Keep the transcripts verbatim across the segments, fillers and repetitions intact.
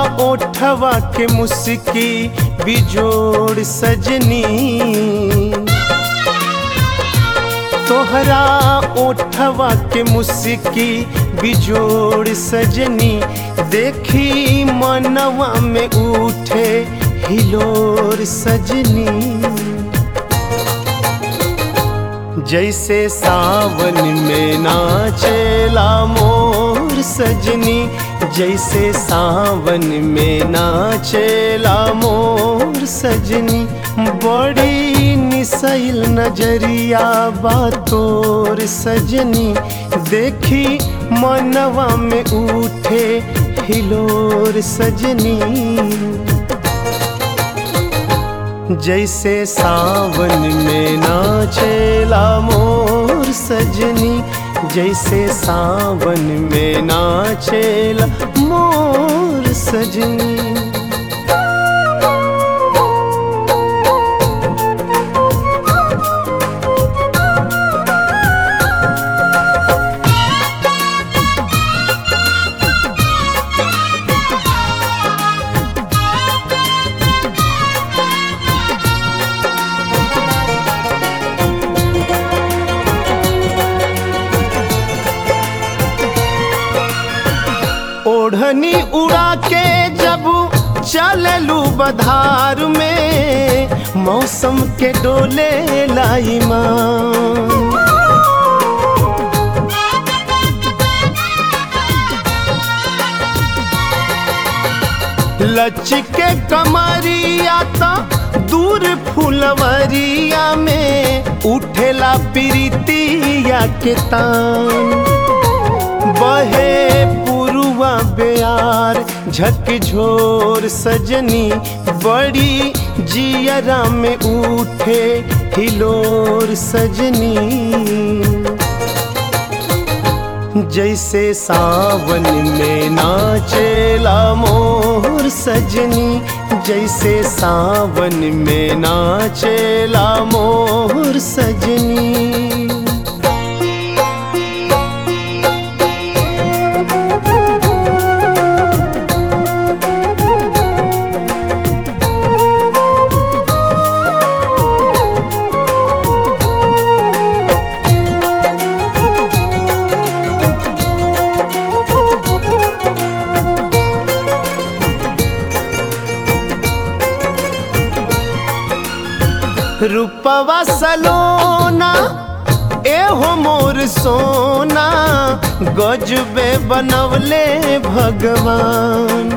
ओठवा के मुस्की बिजोड़ सजनी, तोहरा ओठवा के मुस्की बिजोड़ सजनी, देखी मनवा में उठे हिलोर सजनी। जैसे सावन में नाचेला मोर सजनी, जैसे सावन में नाचेला मोर सजनी, बड़ी निसैल नजरिया बातोर सजनी, देखी मनवा में उठे हिलोर सजनी। जैसे सावन में नाचेला मोर सजनी, जैसे सावन में नाचेला मोर सजनी। ओढ़नी उड़ा के जब चललू बधार में, मौसम के डोले लाई मान। लचके कमरिया ता दूर फुलवरिया में, उठेला प्रीतिया के तान। बहे पुरुआ बेयार झकझोर सजनी, बड़ी जियरा में उठे हिलोर सजनी। जैसे सावन में नाचेला मोर सजनी, जैसे सावन में नाचेला मोर सजनी। रूपवा सलोना एहो मोर सोना, गजबे बनवले भगवान।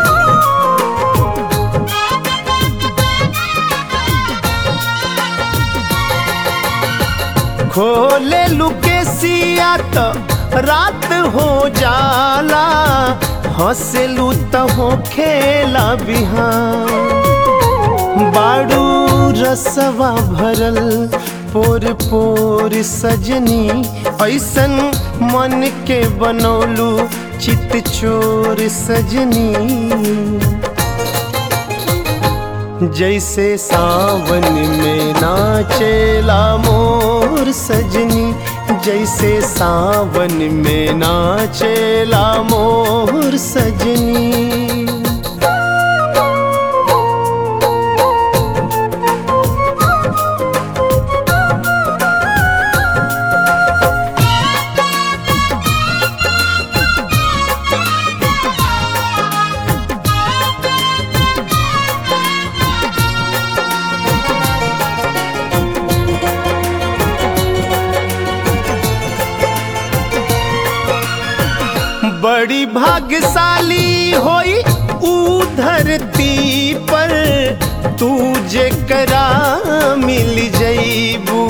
खोले लुकेसिया तो रात हो जाला, हंसलू तो हो खेला बिहान। बाड़ू रसवा भरल पोर पोर सजनी, ऐसन मन के बनौलू चित चोर सजनी। जैसे सावन में नाचेला मोर सजनी, जैसे सावन में नाचेला मोर सजनी। बड़ी भाग्यशाली होई ऊ धरती पर, तू जेकरा मिल जईबू।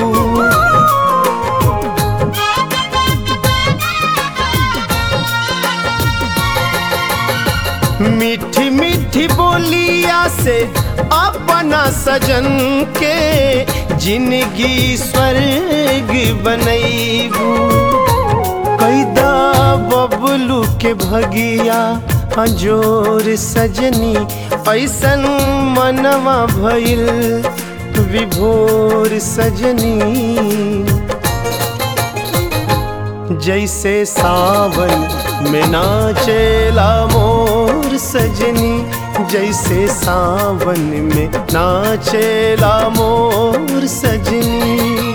मीठी मीठी बोलिया से अपना सजन के जिंदगी स्वर्ग बनईबू। कैदा बबलू के भगिया हजोर सजनी, ऐसन मनवा भइल विभोर सजनी। जैसे सावन में नाचेला मोर सजनी, जैसे सावन में नाचेला मोर सजनी।